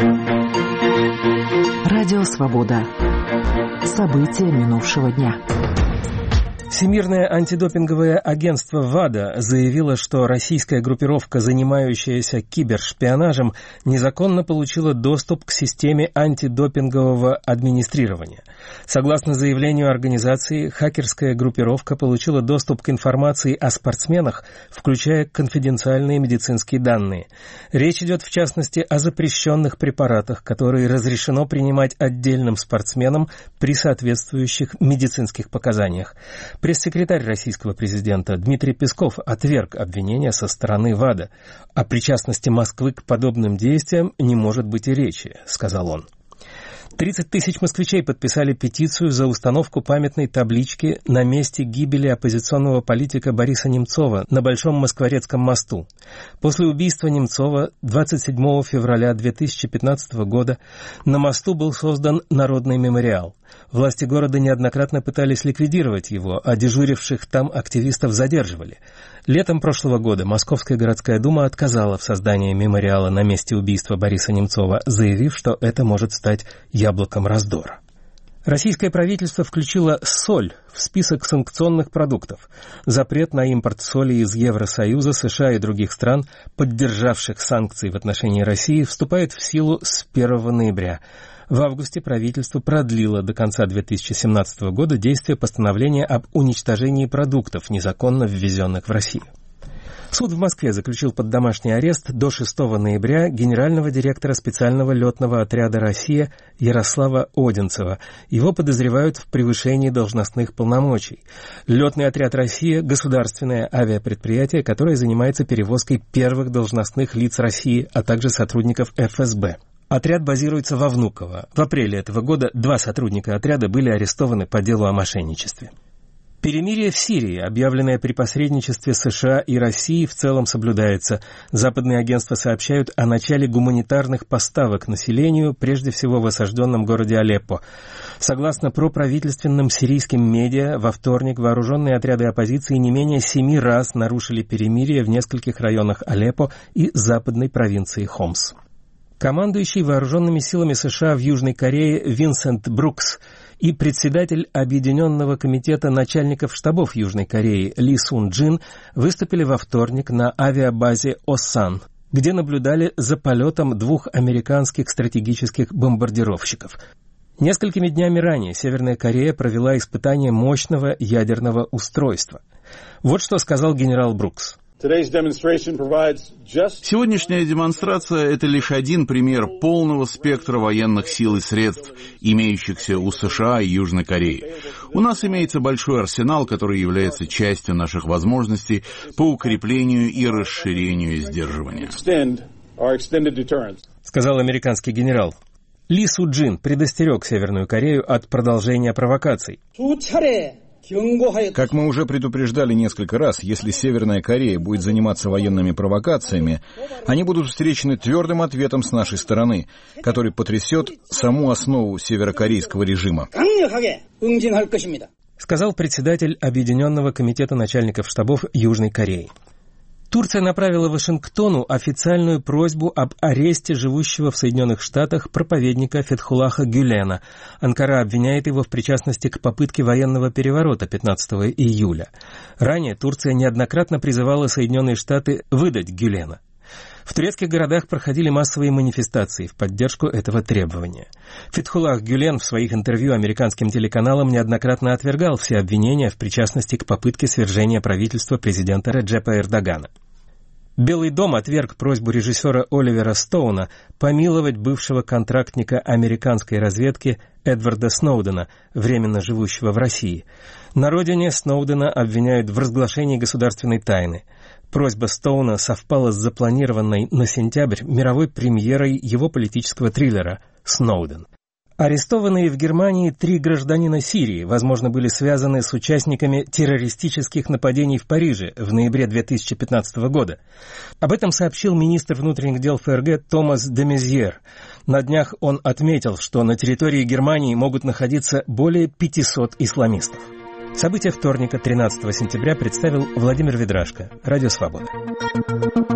Радио «Свобода». События минувшего дня. Всемирное антидопинговое агентство ВАДА заявило, что российская группировка, занимающаяся кибершпионажем, незаконно получила доступ к системе антидопингового администрирования. Согласно заявлению организации, хакерская группировка получила доступ к информации о спортсменах, включая конфиденциальные медицинские данные. Речь идет, в частности, о запрещенных препаратах, которые разрешено принимать отдельным спортсменам при соответствующих медицинских показаниях. Пресс-секретарь российского президента Дмитрий Песков отверг обвинения со стороны ВАДА. О причастности Москвы к подобным действиям не может быть и речи, сказал он. 30 тысяч москвичей подписали петицию за установку памятной таблички на месте гибели оппозиционного политика Бориса Немцова на Большом Москворецком мосту. После убийства Немцова 27 февраля 2015 года на мосту был создан Народный мемориал. Власти города неоднократно пытались ликвидировать его, а дежуривших там активистов задерживали. Летом прошлого года Московская городская дума отказала в создании мемориала на месте убийства Бориса Немцова, заявив, что это может стать яблоком раздора. Российское правительство включило соль в список санкционных продуктов. Запрет на импорт соли из Евросоюза, США и других стран, поддержавших санкции в отношении России, вступает в силу с 1 ноября. В августе правительство продлило до конца 2017 года действие постановления об уничтожении продуктов, незаконно ввезенных в Россию. Суд в Москве заключил под домашний арест до 6 ноября генерального директора специального летного отряда «Россия» Ярослава Одинцева. Его подозревают в превышении должностных полномочий. Летный отряд «Россия» — государственное авиапредприятие, которое занимается перевозкой первых должностных лиц России, а также сотрудников ФСБ. Отряд базируется во Внуково. В апреле этого года 2 сотрудника отряда были арестованы по делу о мошенничестве. Перемирие в Сирии, объявленное при посредничестве США и России, в целом соблюдается. Западные агентства сообщают о начале гуманитарных поставок населению, прежде всего в осажденном городе Алеппо. Согласно проправительственным сирийским медиа, во вторник вооруженные отряды оппозиции не менее 7 раз нарушили перемирие в нескольких районах Алеппо и западной провинции Хомс. Командующий вооруженными силами США в Южной Корее Винсент Брукс и председатель Объединенного комитета начальников штабов Южной Кореи Ли Сун Джин выступили во вторник на авиабазе Осан, где наблюдали за полетом 2 американских стратегических бомбардировщиков. Несколькими днями ранее Северная Корея провела испытание мощного ядерного устройства. Вот что сказал генерал Брукс. Сегодняшняя демонстрация – это лишь один пример полного спектра военных сил и средств, имеющихся у США и Южной Кореи. У нас имеется большой арсенал, который является частью наших возможностей по укреплению и расширению сдерживания. Сказал американский генерал. Ли Су Джин предостерег Северную Корею от продолжения провокаций. Как мы уже предупреждали несколько раз, если Северная Корея будет заниматься военными провокациями, они будут встречены твердым ответом с нашей стороны, который потрясет саму основу северокорейского режима. Сказал председатель Объединенного комитета начальников штабов Южной Кореи. Турция направила Вашингтону официальную просьбу об аресте живущего в Соединенных Штатах проповедника Фетхуллаха Гюлена. Анкара обвиняет его в причастности к попытке военного переворота 15 июля. Ранее Турция неоднократно призывала Соединенные Штаты выдать Гюлена. В турецких городах проходили массовые манифестации в поддержку этого требования. Фетхуллах Гюлен в своих интервью американским телеканалам неоднократно отвергал все обвинения в причастности к попытке свержения правительства президента Реджепа Эрдогана. Белый дом отверг просьбу режиссера Оливера Стоуна помиловать бывшего контрактника американской разведки Эдварда Сноудена, временно живущего в России. На родине Сноудена обвиняют в разглашении государственной тайны. Просьба Стоуна совпала с запланированной на сентябрь мировой премьерой его политического триллера «Сноуден». Арестованные в Германии 3 гражданина Сирии, возможно, были связаны с участниками террористических нападений в Париже в ноябре 2015 года. Об этом сообщил министр внутренних дел ФРГ Томас де Мезьер. На днях он отметил, что на территории Германии могут находиться более 500 исламистов. События вторника, 13 сентября, представил Владимир Ведрашко. Радио «Свобода».